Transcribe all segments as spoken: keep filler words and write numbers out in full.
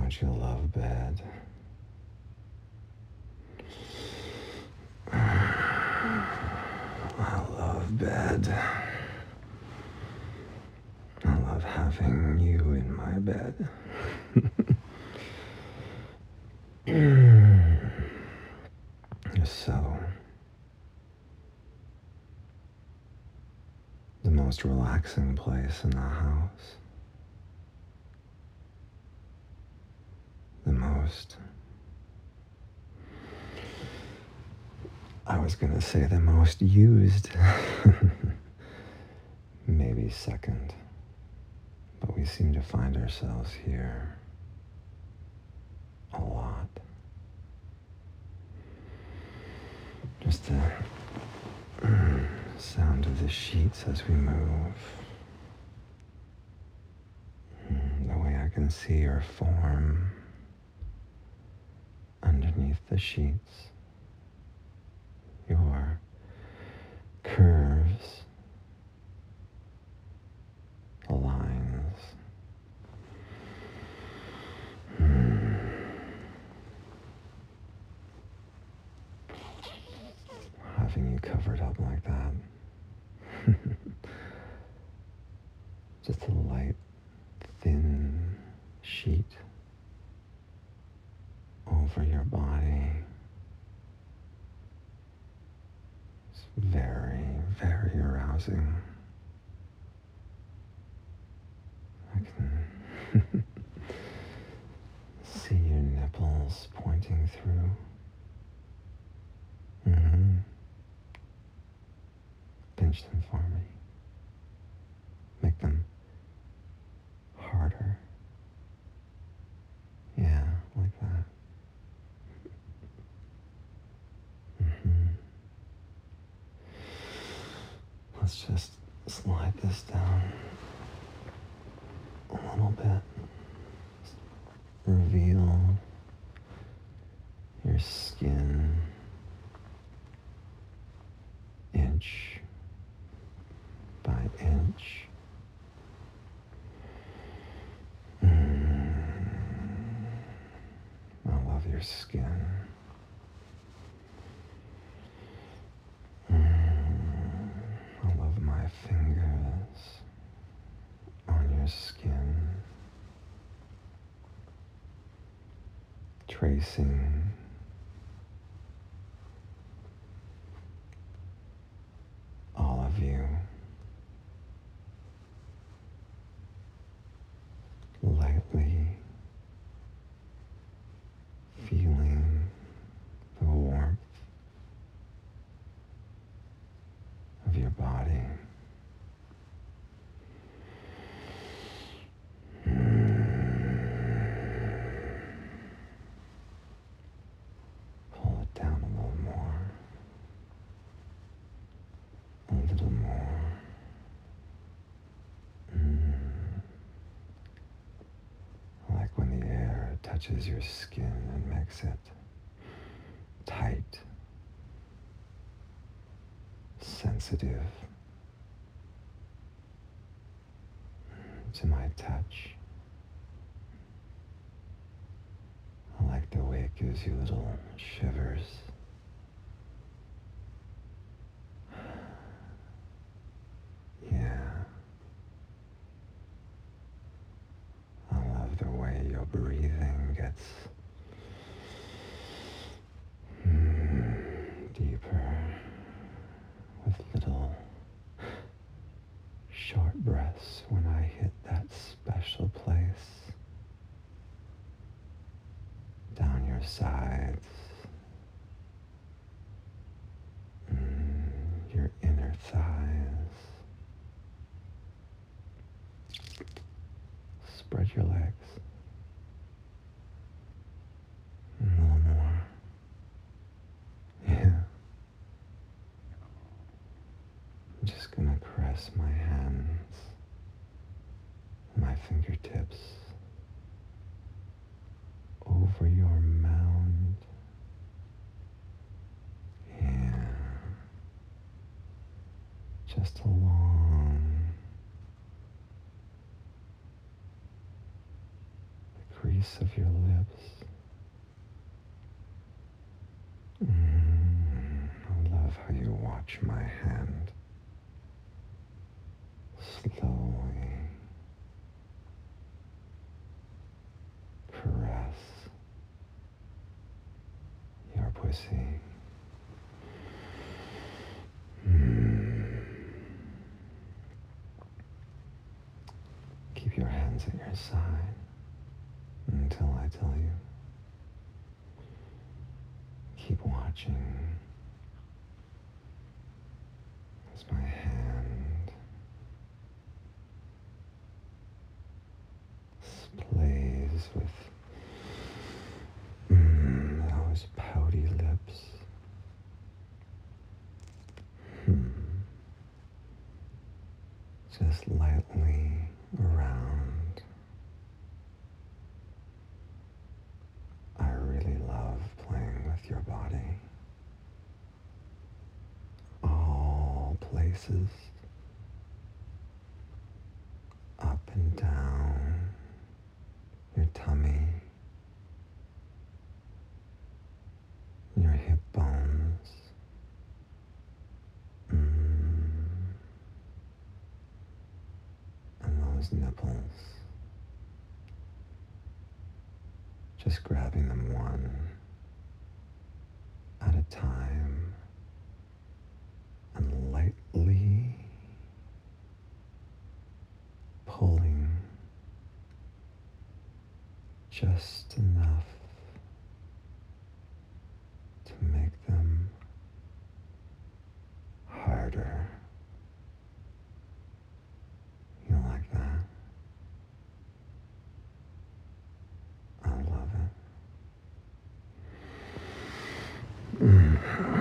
Don't you love bed? I love bed. I love having you in my bed. So, the most relaxing place in the house. The most, I was gonna say the most used. Maybe second. But we seem to find ourselves here a lot. Just the mm, sound of the sheets as we move. Mm, the way I can see your form underneath the sheets. Your curves. The lines. Mm. Having you covered up like that. Just a light, thin sheet over your body. It's very, very arousing. I can see your nipples pointing through. Mm-hmm. Pinch them for me. Make them harder. Yeah, like that. Mm-hmm. Let's just slide this down a little bit. Just reveal your skin inch by inch. Mm. I love your skin. Mm. I love my fingers on your skin, tracing all of you, lightly feeling the warmth of your body. Pull it down a little more, a little more. Mm. Like when the air touches your skin and makes it tight, sensitive to my touch. I like the way it gives you little shivers. Yeah. I love the way your breathing gets mm, deeper with little short breaths when I hit that special place down your sides, mm, your inner thighs. Spread your legs. A little more. Yeah. I'm just gonna caress my hands, my fingertips over your mound. Yeah. Just along the crease base of your lips. Mm, I love how you watch my hand slowly caress your pussy. Mm. Keep your hands at your side until I tell you. Keep watching as my hand plays with mm, those pouty lips. Hmm. Just lightly around. I really love playing with your body. All places, up and down your tummy, your hip bones, mm, and those nipples. Just grabbing them one at a time and lightly pulling just enough to make them harder. You like that? I love it. Mm.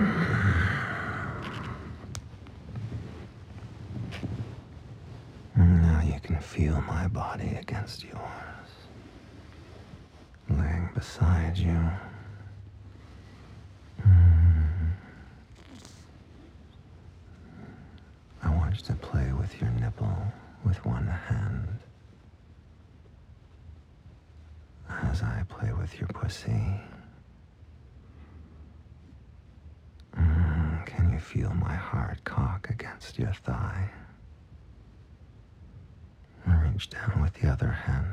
Now you can feel my body against yours, laying beside you. Mm. I want you to play with your nipple with one hand as I play with your pussy. Mm. Can you feel my hard cock against your thigh? Reach down with the other hand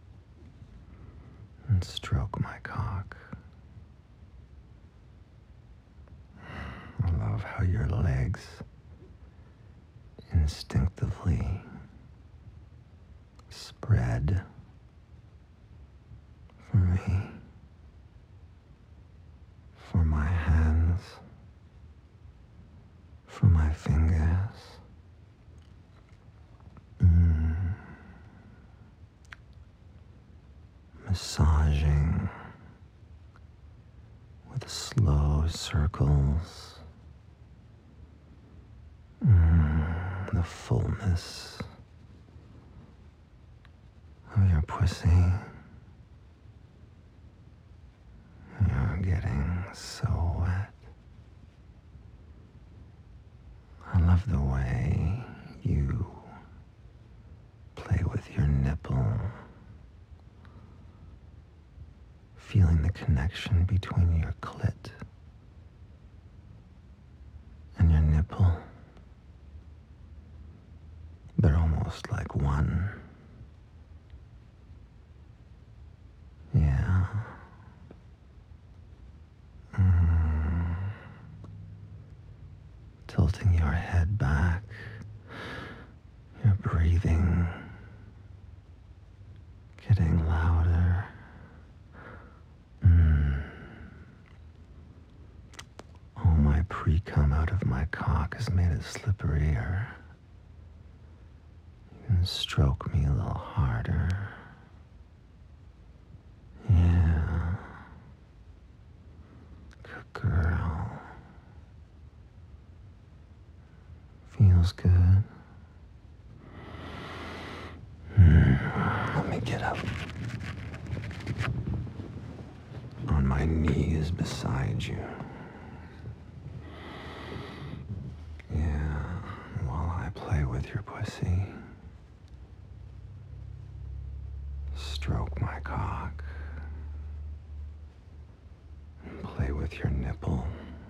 and stroke my cock. I love how your legs instinctively spread for me, for my hands, for my fingers. Mm. Massaging with slow circles. Mm. The fullness of your pussy. You're getting so wet. I love the way you play with your nipple, feeling the connection between your clit and your nipple. They're almost like one. Yeah. Mm. Tilting your head back, your breathing getting louder. Mm. Oh, my pre-cum out of my cock has made it slipperier. You can stroke me a little harder. Yeah. Good girl. Feels good. Mm. Let me get up. On my knees beside you. Yeah, while I play with your pussy. Stroke my cock. nipple.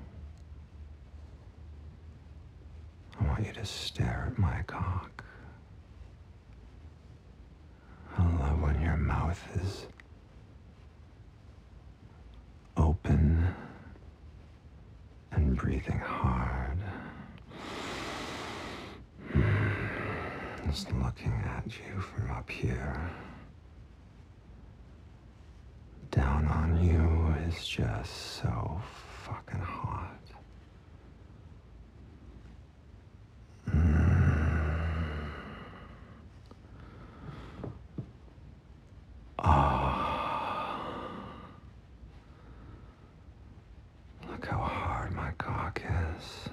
I want you to stare at my cock. I love when your mouth is open and breathing hard. Just looking at you from up here. Down on you is just so fucking hot. Mm. Oh. Look how hard my cock is.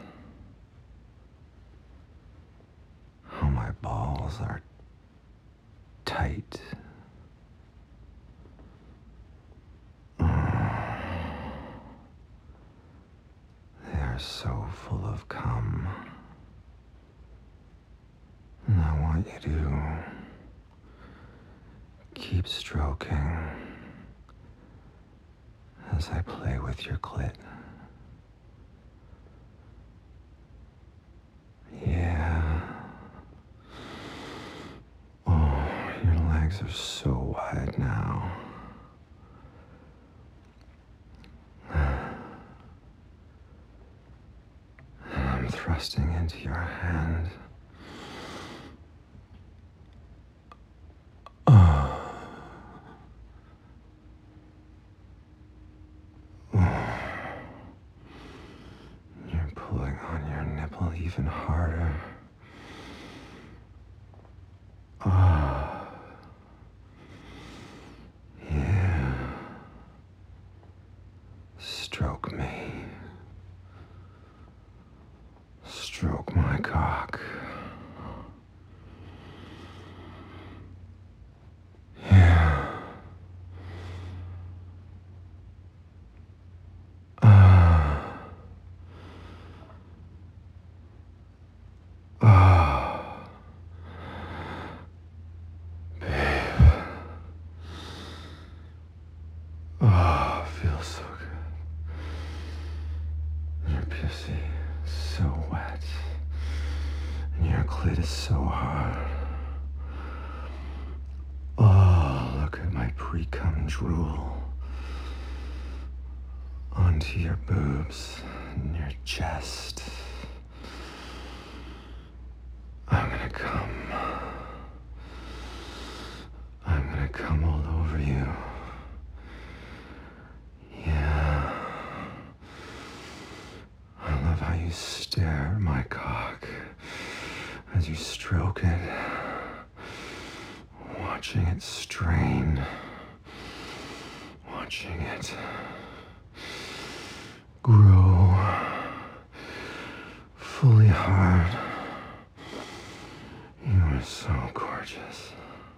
How my balls are tight. So full of cum. And I want you to keep stroking as I play with your clit. Yeah. Oh, your legs are so wide now. Thrusting into your hand. Oh. Oh. You're pulling on your nipple even harder. Oh. Yeah. Stroke me. Stroke my cock. Yeah. Ah. Ah. Babe. Oh, feels so good. Your pussy so wet. And your clit is so hard. Oh, look at my pre-cum drool onto your boobs and your chest. I'm gonna come. I'm gonna come all over you. Yeah. I love how you stare at my cock as you stroke it, watching it strain, watching it grow fully hard. You are so gorgeous.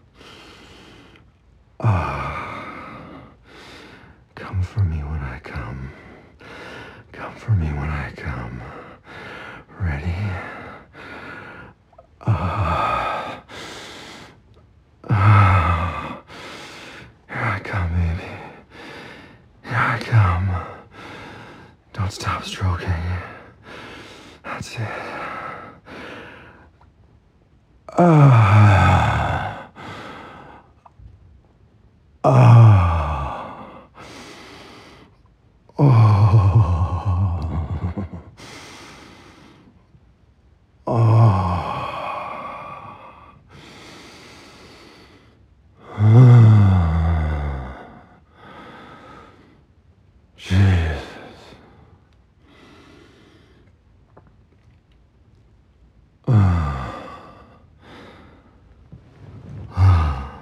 Ah, come for me when I come. Come for me when I come. Ready? Ah, ah. Here I come, baby. Here I come. Don't stop stroking. That's it. Ah. Ah. Oh. Oh. Ah. Jesus. Ah. Ah.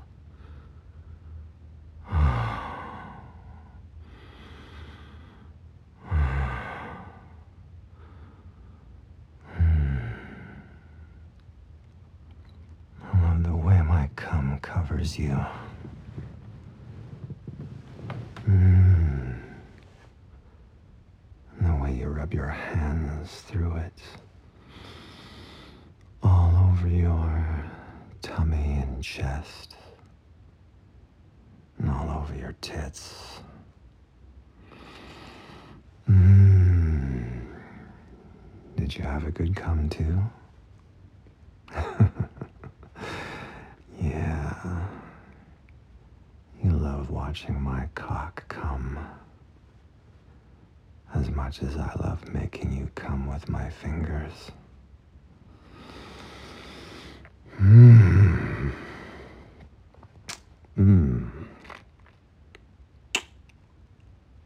I love the way my cum covers you. Mm. And the way you rub your hands through it. All over your tummy and chest. And all over your tits. Mm. you have a good come too? Yeah. You love watching my cock come as much as I love making you come with my fingers. Mmm. Mmm.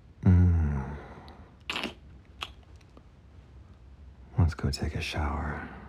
Mmm. Let's go take a shower.